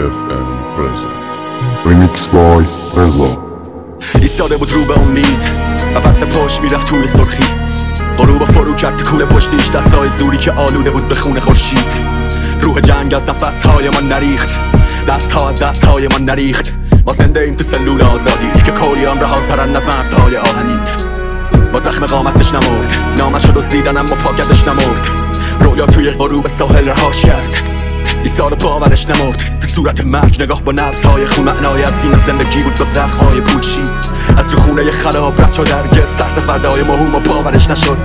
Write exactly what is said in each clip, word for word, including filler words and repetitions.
اف ام present Remix by رضا. ایستاده بود رو به امید و پس پاش میرفت توی سرخی. غروب فرو کرد کوله پشتیش، دستای زوری که آلوده بود به خون خورشید. روح جنگ از نفسهای من نریخت، دستها از دستهای من نریخت. ما زنده ایم تو سلول آزادی که کوریان رهاترن از مرزهای آهنین. با زخم قامتش نمرد، نامش رو دزدیدن اما پاکتش نمرد. رویا توی غروب ساحل رهاش کرد، ایستاد باورش نمرد. تو صورت مرگ نگاه با نبضهای خون، معنای از سینه زندگی بود با زخمهای پوچی. از رو خونه خراب رد شد هرگز سرس فردای مهم و باورش نشد.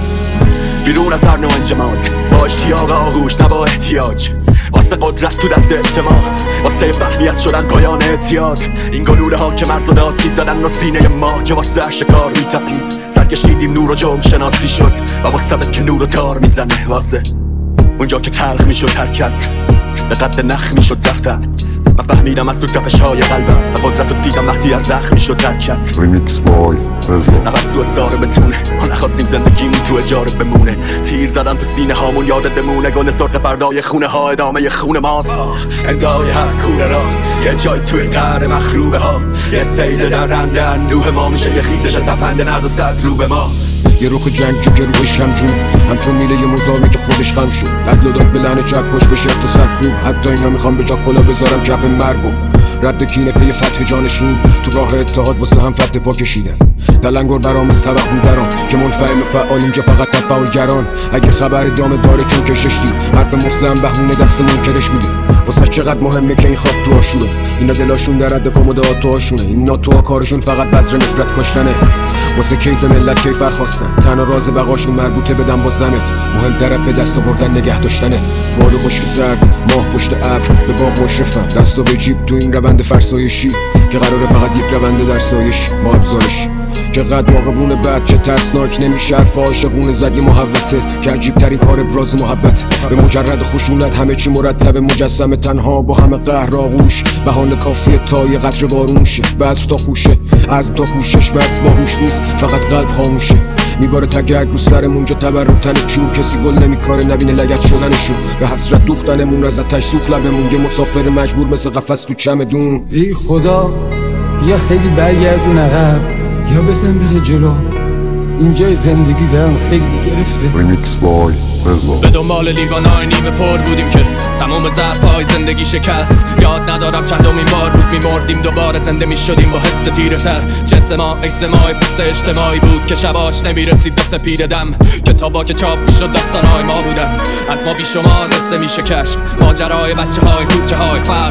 بیرون از هر نوع انجماد، با اشتیاق آغوش نه با احتیاج. واسه قدرت تو دست اجتماع، واسه فهمیت شدن پایان اعتیاد. این گلوله ها که مرز و داد میزدن و سینه ما که واسه شکار میتپید. سرکشیدیم نور و جرم شناسی شد و مستبد که نور و تار میزنه. واسه اونجا که تلخ میشد حرکت، به قد نخ میشد رفتن. من فهمیدم از تو تپش های قلبم و قدرت رو دیدم وقتی از زخم میشد ترکت. Remix by رضا. نفس تو ساره بتونه، ما نخواستیم زندگیمون تو اجاره بمونه. تیر زدم تو سینه هامون یادت بمونه. گل سرخ فردای خونه ها ادامه خون ماست. انتهای هر کوره را یه جای توی قهر مخروبه ها. یه سیل در رنده اندوه ما میشه یه خیزش تپنده نز و صد رو به ما. یه روخ جنگی که روش کم جون، همچون میله یه مزاوی که خودش خم شد. عدل و داد به لعنه چکش بشه تا سرکوب. حتی اینا میخوام به جا کلا بذارم کپ مرگو. رد کینه پی فتح جانشین، تو راه اتحاد واسه هم فتح پا کشیدن. تلنگر برام از توهم درام که منفعل و فعال اینجا فقط تفاعلگران. اگه خبر دام داره چون کششتی، حرف مفزم بهونه دست منکرش میدی. واسه چقدر مهمه که این خواب تو آشوره. اینا دلاشون در رد کمد آتوهاشونه. این ناتوها کارشون فقط بذر نفرت کشتنه. واسه کیف ملت کیفر خواستن، تنها راز بقاشون مربوطه بدن بازدمت. مهم درب به دست آوردن نگه داشتنه. باد خشک سرد، ماه پشت ابر، به باغ مشرفم دست و به جیب تو این روند فرسایشی که قراره فقط یک روند در سایش با ابزارش. چقدر واقعونه بد چه ترسناک نمیشه حرف عاشقونه زد. یه محوته که عجیب ترین کار ابراز محبت. به مجرد خشونت همه چی مرتب مجسم، تنها با همه قهر آغوش. بهانه کافیه تا یه قطره بارون شه. بعض تا خوشه از تا کوشش، مغز باهوش نیست فقط قلب خاموشه. میباره تگرگ رو سرمون جا تبر رو تن چوب. کسی گل نمیکاره نبینه لگت شدنشو. به حسرت دوختنمون از آتش سوخت لبمون. یه مسافر مجبور مثل قفس تو چمدون. ای خدا یا خیلی برگردون عقب یا بزن بره جلو. اینجای زندگی دارم خیلی گرفته. Remix by رضا. به دنبال لیوانای نیمه پر بودیم که تمام ظرفهای زندگی شکست. یاد ندارم چندمین بار بود میمردیم دوباره زنده میشدیم با حس تیره تر. جنس ما اگزمای پوست اجتماعی بود که شباش نمیرسید به سپید دم. کتابا که چاپ میشد داستانهای ما بودن، از ما بیشمار قصه میشه کشف. ماجرای بچه های کوچه های فقر،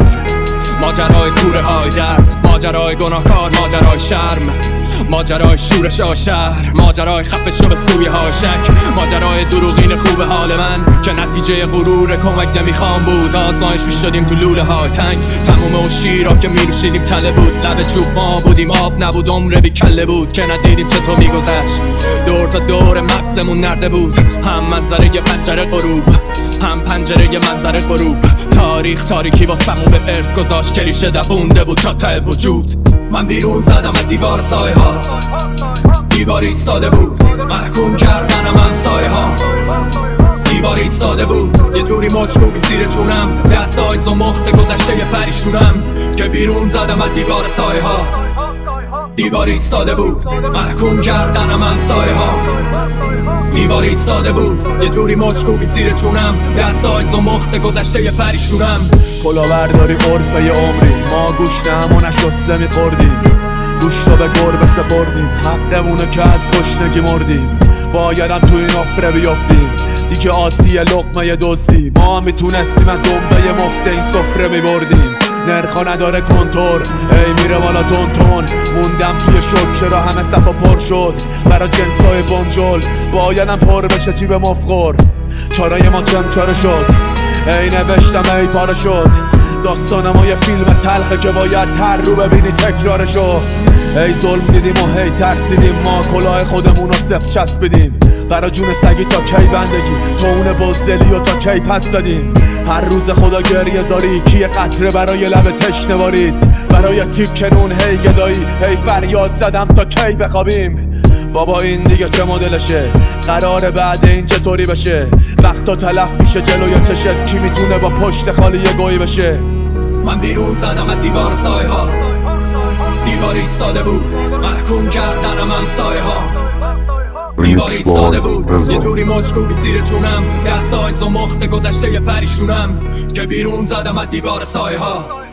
ماجرای کوره های درد، ماجرای گناهکار، ماجرای شرم، ماجرای شورش شهر، ماجرای خفه شو به سویه های شک، ماجرای دروغین خوب حال من که نتیجه غرور کمک نمیخوام بود. آزمایش میشدیم تو لوله های تنگ، تموم و شیرا که میروشیدیم تله بود. لب چوب ما بودیم آب نبود، عمر بی کله بود که ندیدیم چطور میگذشت. دور تا دور مغزمون نرده بود، هم منظره یه پنجره غروب، هم پنجره یه منظره غروب. تاریخ تاریکی واسمون به ارث گذاشت، کلیشه دوونده بود تا ته وجود. من بیرون زدم از دیوار سایه ها، دیوار ایستاده بود محکوم کردن من سایه ها. دیوار ایستاده بود یه جوری مشکوکی زیر چونم، دستای زمخت گذشته یه پریشونم که بیرون زدم از دیوار سایه ها. دیوار ایستاده بود محکوم کردن من سایه ها. دیوار ایستاده بود یه جوری مشکوکی زیر چونم، دستای زمخت گذشته یه پریشونم. کلاورداری عرفه ی عمری، ما گوشت همو نشسته میخوردیم، گوشت به گربه سپردیم. حقمونه که از گشنگی مردیم، بایدم تو این افره بیافتیم. دیگه عادیه لقمه دزدی، ما میتونستیم از دنبه مفته این سفره میبردیم. نرخا نداره کنتور، ای میره بالا تون تون. موندم توی شک چرا همه صفا پر شد. برا جنسای بنجل بایدم پر بشه چی به مفخور. چارای ما چمچاره شد، ای نوشتم ای پاره شد. داستان ما یه فیلم تلخه که باید تر رو ببینی تکرارشو. ای ظلم دیدیم و هی ترسیدیم، ما کلاه خودمون رو صف چسبیدیم. برا جون سگی تا کی بندگی، تو اون بزدلی و تا کی پس دادیم. هر روز خدا گریه زاری، کی قطره برای لب تشنه بارید. برای تیک نون هی گدایی، هی فریاد زدم تا کی بخوابیم. بابا این دیگه چه مدلشه، قراره بعد این چطوری بشه. وقتا تلف میشه جلوی چشت، کی میتونه با پشت خالی یه گویی بشه. من بیرون زدم از دیوار سایه ها، دیوار ایستاده بود محکوم کردنم همسایه ها. دیوار ایستاده بود یه جوری مشکوبی تیر چونم، دستای زمخت گذشته یه پریشونم که بیرون زدم از دیوار سایه ها.